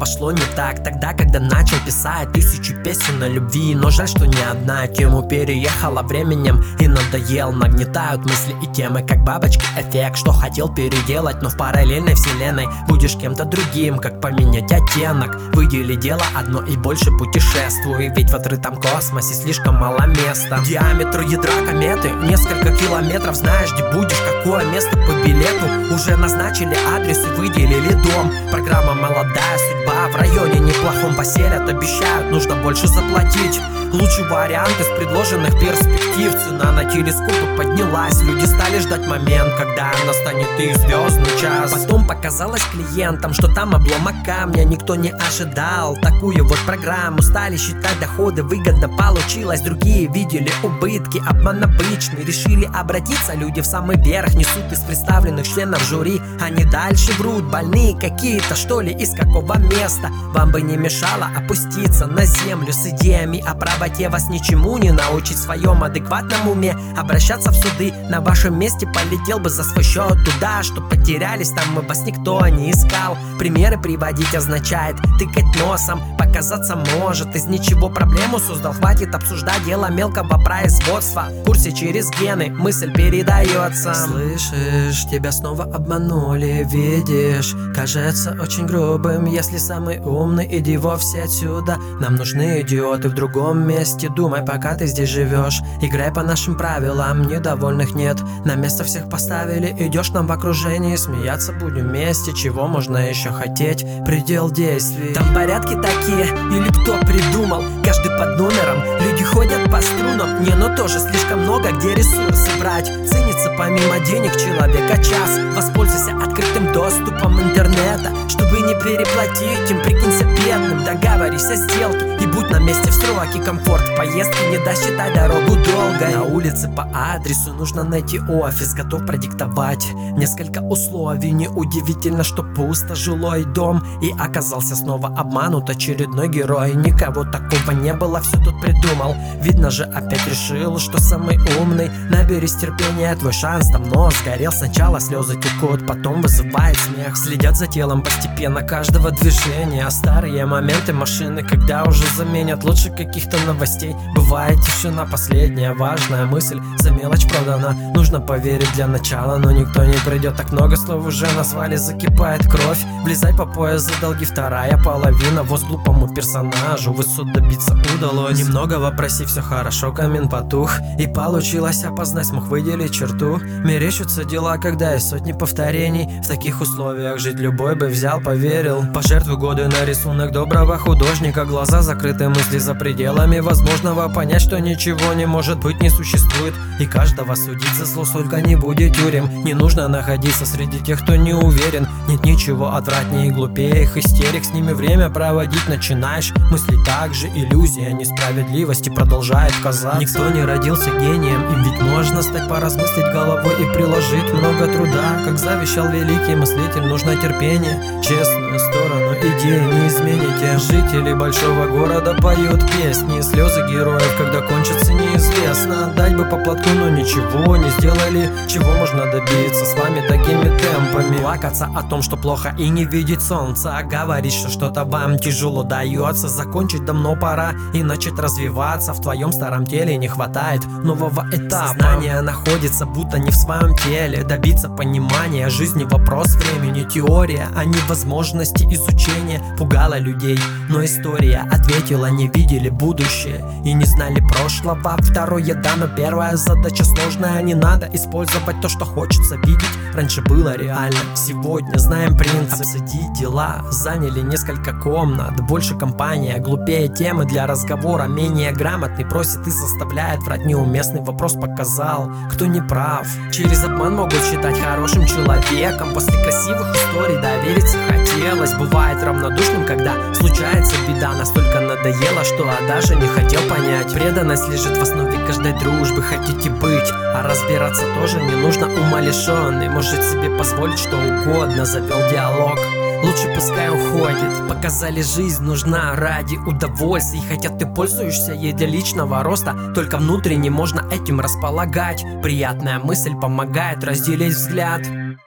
пошло не так. Тогда, когда начал писать 1000 песен о любви. Но жаль, что ни одна тему переехала временем и надоел. Нагнетают мысли и темы, как бабочки эффект. Что хотел переделать, но в параллельной вселенной будешь кем-то другим. Как поменять оттенок, выдели дело одно и больше путешествуй. Ведь в открытом космосе слишком мало места. Диаметр ядра кометы несколько километров. Знаешь, где будешь, какое место по билету. Уже назначили адрес и выделили дом. Программа «Молодая судьба» в районе неплохом поселят. Обещают, нужно больше заплатить. Лучший вариант из предложенных перспектив. Цена на телескопы поднялась. Люди стали ждать момент, когда настанет их звездный час. Потом показалось клиентам, что там обломок камня. Никто не ожидал такую вот программу. Стали считать доходы, выгодно получилось. Другие видели убытки, обман обычный. Решили обратиться люди в самый верх. Несут из представленных членов жюри. Они дальше врут, больные какие-то что ли. Из какого места? Вам бы не мешало опуститься на землю с идеями о правоте. Вас ничему не научить в своем адекватном уме. Обращаться в суды на вашем месте полетел бы за свой счет туда, что потерялись там, и вас никто не искал. Примеры приводить означает тыкать носом. Показаться может, из ничего проблему создал. Хватит обсуждать дело мелкого производства. В курсе через гены мысль передается. Слышишь, тебя снова обманули, видишь? Кажется очень грубым, если самый умный, иди вовсе отсюда. Нам нужны идиоты в другом месте. Думай, пока ты здесь живешь. Играй по нашим правилам, недовольных нет. На место всех поставили, идешь нам в окружении. Смеяться будем вместе, чего можно еще хотеть? Предел действий. Там порядки такие, или кто придумал? Каждый под номером, люди ходят по струнам. Не, но тоже слишком много, где ресурсы брать. Ценится помимо денег человека час. Воспользуйся открытым доступом интернета, чтобы не переплатить им. Прикинься бедным, договорись о сделке и будь на месте в сроки. Комфорт поездки не даст считать дорогу долго. На улице по адресу нужно найти офис, готов продиктовать несколько условий. Неудивительно, что пусто жилой дом. И оказался снова обманут очередной герой. Никого такого не было, все тут придумал. Видно же, опять решил, что самый умный. Наберись терпения, твой шанс давно сгорел. Сначала слезы текут, потом вызывает смех. Следят за телом постепенно каждого движения. А старые моменты машины, когда уже заменят. Лучше каких-то новостей. Бывает тишина последняя, важная мысль за мелочь продана. Нужно поверить для начала, но никто не придет. Так много слов уже назвали, закипает кровь. Влезай по пояс за долги, вторая половина. Воз глупому персонажу высот добиться удалось. Немного вопроси, все хорошо, камин потух. И получилось опознать, смог выделить черту. Мерещатся дела, когда есть сотни повторений. В таких условиях жить любой бы взял, поверил. Пожертвуй годы на рисунок доброго художника. Глаза закрыты, мысли за пределами возможного. Понять, что ничего не может быть, не существует. И каждого судить за зло, сколько не будет тюрем. Не нужно находиться среди тех, кто не уверен. Нет ничего отвратнее и глупее их истерик. С ними время проводить начинаешь. Мысли также иллюзия несправедливости продолжает казаться. Никто не родился гением, им ведь можно стать, поразмыслить головой и приложить много труда. Как завещал великий мыслитель, нужно терпение. Честную сторону идеи не измените. Жители большого города поют песни. Слезы героев, когда кончатся, неизвестно. Дать бы по платку, но ничего не сделали. Чего можно добиться с вами такими темпами? Плакаться о том, что плохо и не видеть солнца. Говорить, что что-то вам тяжело дается. Закончить давно пора и начать развиваться. В твоем старом теле не хватает нового этапа. Сознание находится будто не в своем теле. Добиться понимания жизни вопрос времени. Теория, а не возможности изучения пугала людей, но история ответила: не видели будущее и не знали прошлого. Второе да, но первая задача сложная. Не надо использовать то, что хочется видеть. Раньше было реально, сегодня знаем принцип. Обсудить дела, заняли несколько комнат. Больше компания, глупее темы для разговора. Менее грамотный просит и заставляет врать. Неуместный вопрос показал, кто не прав. Через обман могут считать хорошим человеком. После красивых историй довериться хотелось. Бывает равнодушным, когда случается беда. Настолько надоело, что даже не хотел понять. Преданность лежит в основе каждой дружбы. Хотите быть, а разбираться тоже не нужно. Умалишенный может себе позволить что угодно. Завел диалог, лучше пускай уходит. Показали, жизнь нужна ради удовольствий. Хотя ты пользуешься ей для личного роста, только внутренне можно этим располагать. Приятная мысль помогает разделить взгляд.